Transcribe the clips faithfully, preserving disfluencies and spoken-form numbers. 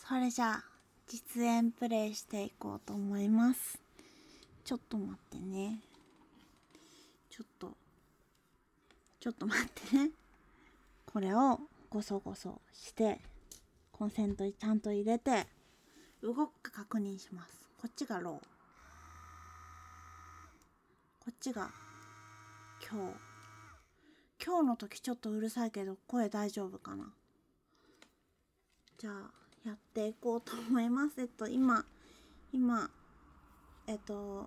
それじゃあ実演プレイしていこうと思います。ちょっと待ってね。ちょっとちょっと待ってね。これをゴソゴソしてコンセントちゃんと入れて動くか確認します。こっちがロー、こっちが今日。今日の時ちょっとうるさいけど声大丈夫かな。じゃあやっていこうと思います。えっと今今えっと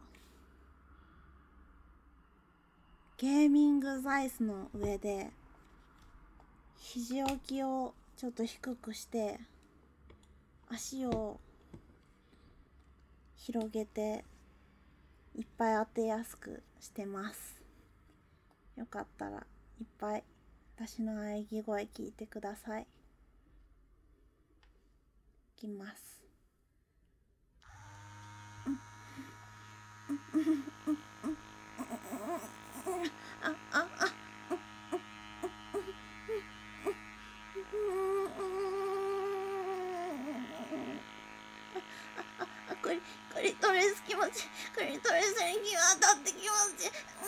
ゲーミング座椅子の上で肘置きをちょっと低くして足を広げていっぱい当てやすくしてます。よかったらいっぱい私の喘ぎ声聞いてください。いきます。あああクリクリトリス気持ちいい。クリトリスに気が当たって気持ちいい。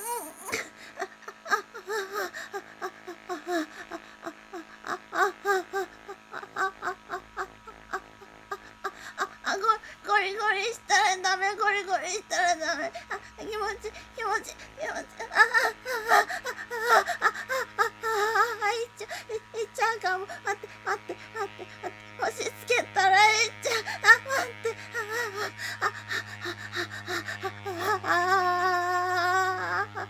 ゴリゴリしたらダメ。ゴリゴリしたらダメ。気持ちいい気持ちいい気持ちいい。あああああいっちゃいっちゃうかも。待って待って待って待って。押し付けたらいっちゃう。あ待って。あああああ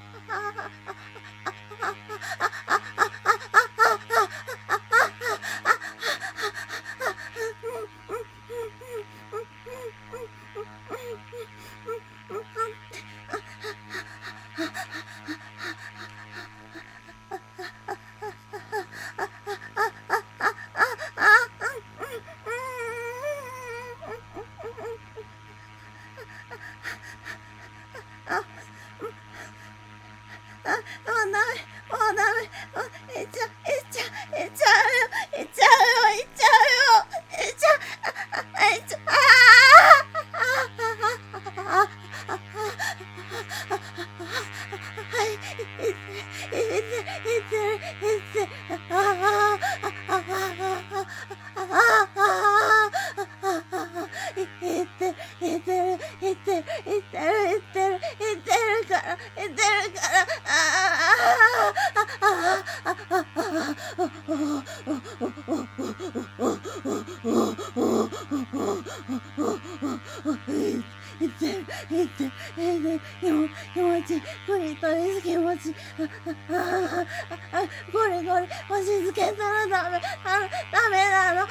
ゴリゴリ押し付けたらダメ。ダメなの。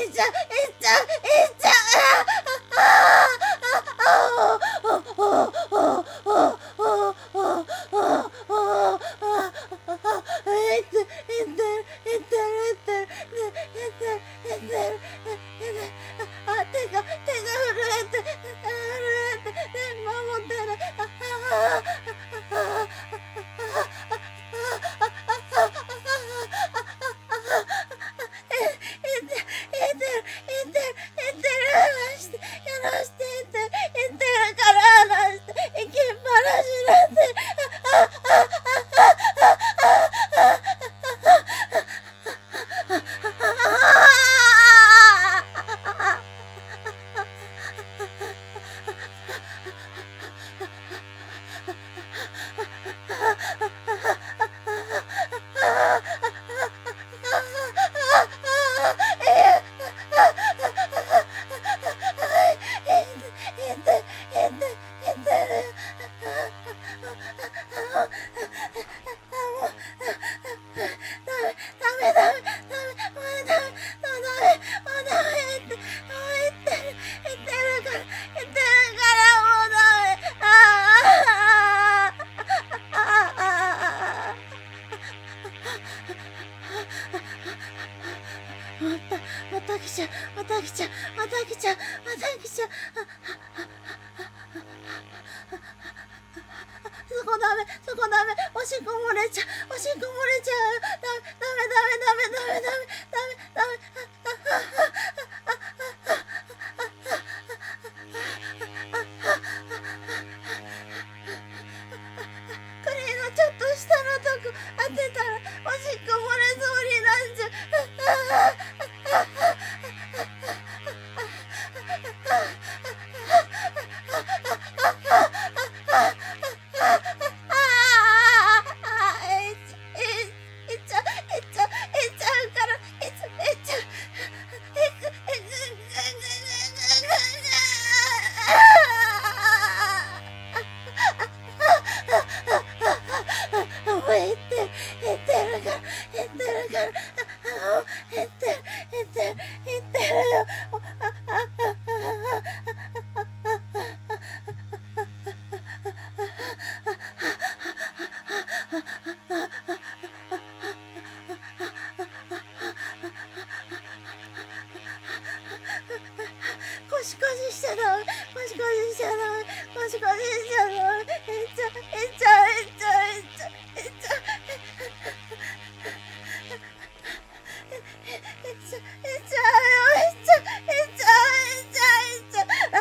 っちゃういっちゃういっちゃまた来ちゃうまた来ちゃうまた来ちゃうまた来ちゃうそこダメそこダメおしっこ漏れちゃうおしっこ漏れちゃうダメダメダメダメダメダメダメクリーのちょっと下のとこ当てたらおしっこ漏れそうになっちゃうコシコシしちゃダメコシコシしちゃダメコシコシしちゃダメえっちゃえっちゃえっちゃえっちゃえっちゃえっちゃえっちゃえっちゃよえっちゃえっちゃえっちゃえっちゃあ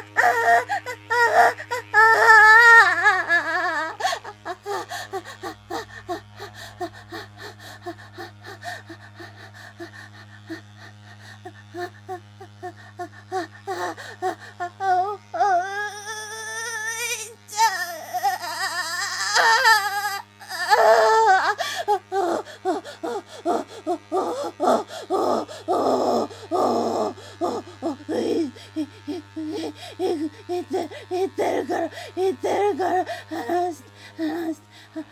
言ってるから言ってるから話して話して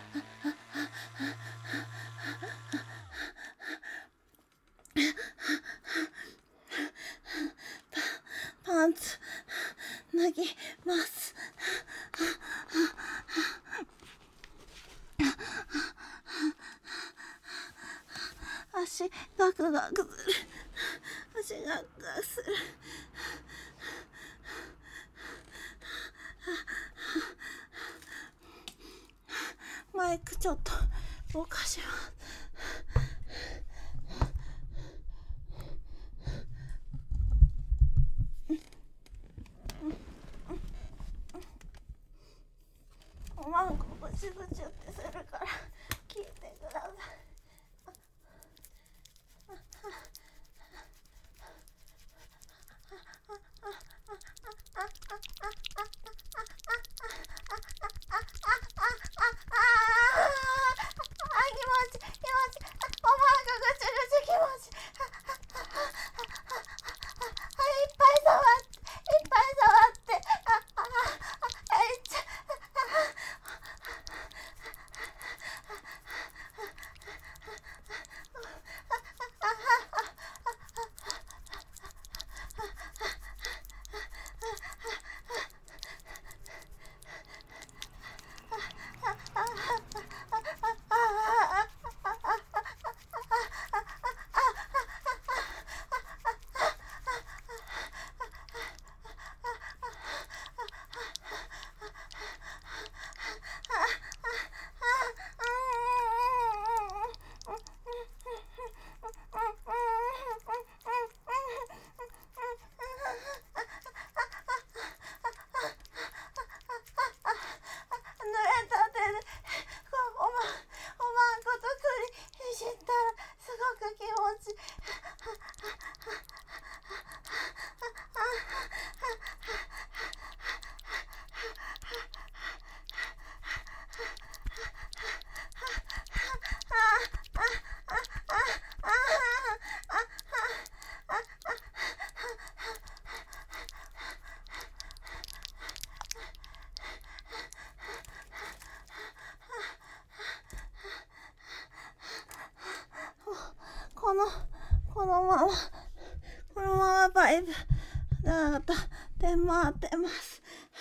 パパンツ脱ぎます足ガクガクする足ガクガクするマイクちょっと動かしますおまんこブチブチってするから聞いてくださいあ気持ちのままこのままバイブだと出回ってます。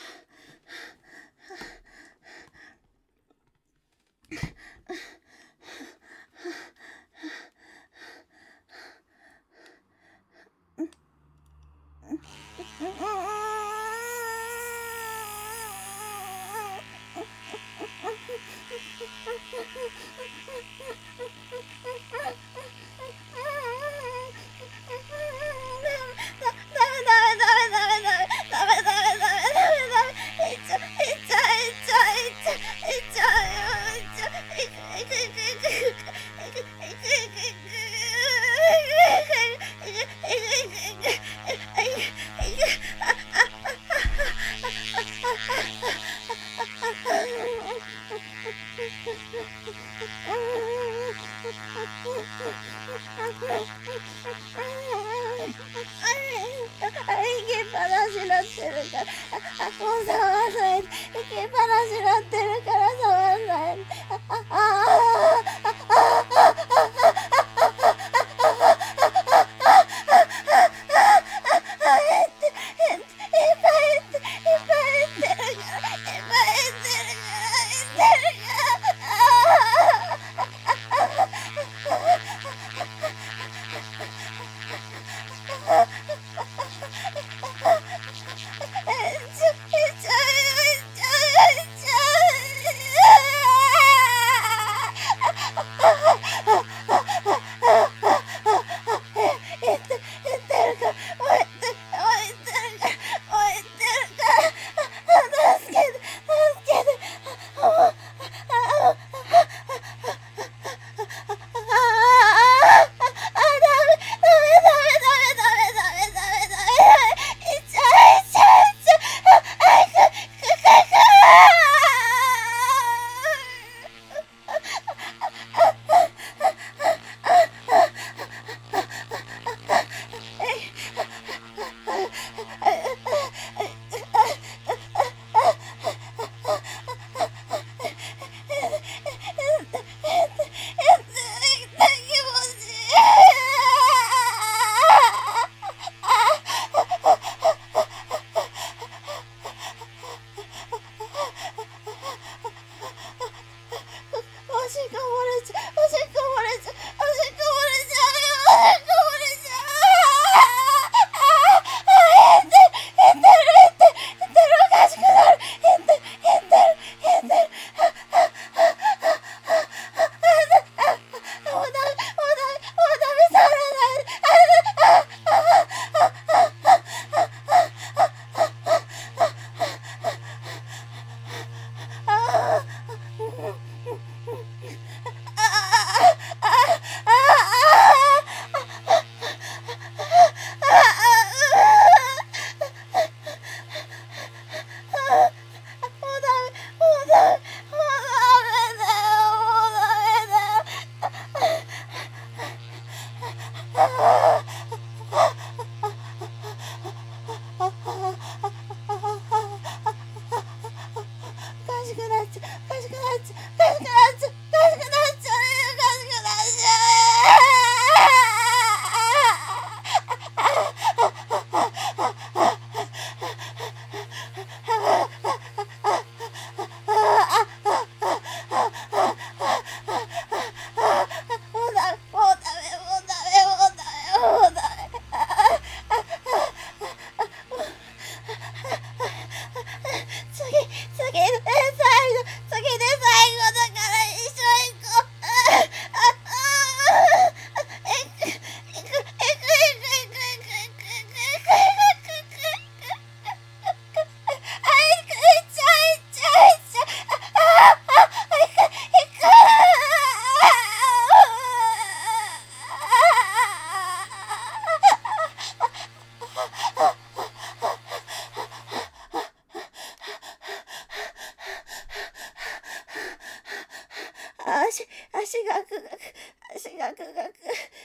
足、足がくがく、足がくがく。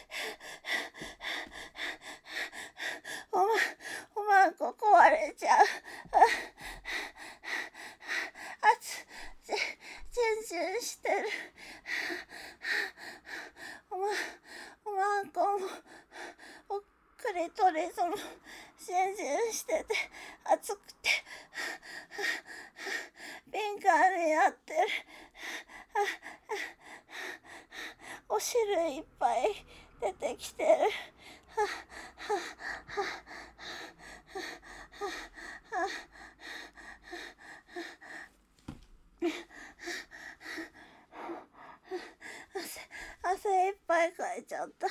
おま、おまんこ壊れちゃう。あつ、ぜ、全然してる。おま、おまんこも、 リトリスも浸潤してて熱くて敏感になってる。お汁いっぱい出てきてる。汗、汗いっぱいかいちゃった。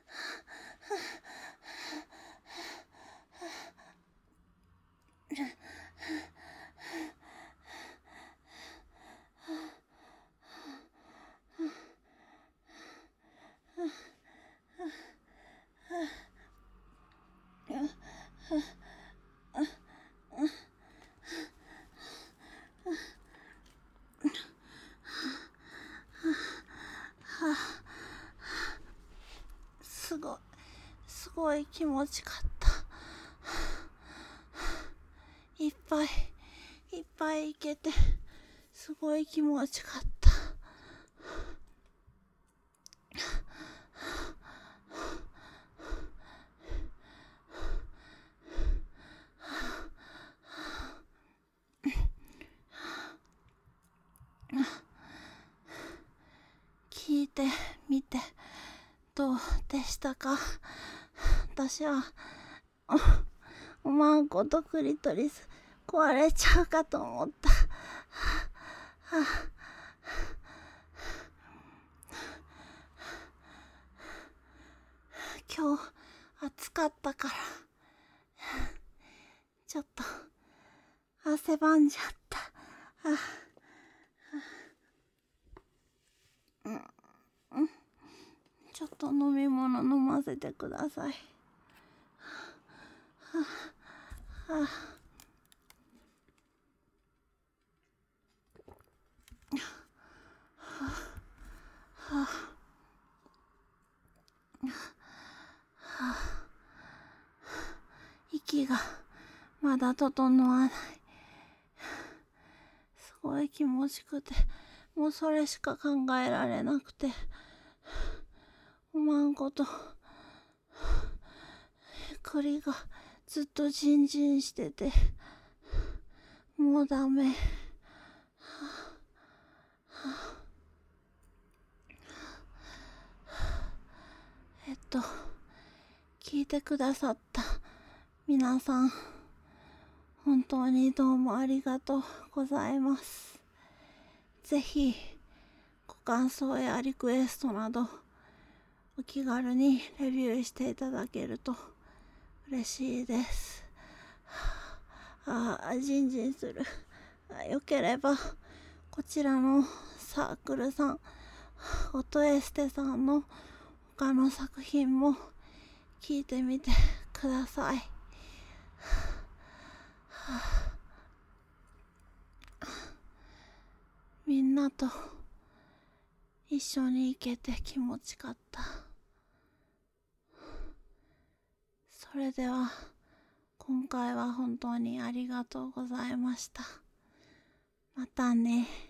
すごい、すごい気持ちかった。いっぱいいっぱいいけてすごい気持ちかった。聞いてみてどうでしたか？私はおまんことクリトリス壊れちゃうかと思った。今日暑かったからちょっと汗ばんじゃった。うんうん、ちょっと飲み物飲ませてください。はあはあはあ、息がまだ整わない。すごい気持ちくて、もうそれしか考えられなくて、おまんこと栗がずっとジンジンしてて、もうダメ。えっと聞いてくださった皆さん、本当にどうもありがとうございます。ぜひご感想やリクエストなどお気軽にレビューしていただけると嬉しいです。ああ、ジンジンする。よければこちらのサークルさん、音エステさんの他の作品も聞いてみてください。みんなと一緒に行けて気持ちかった。それでは今回は本当にありがとうございました。またね。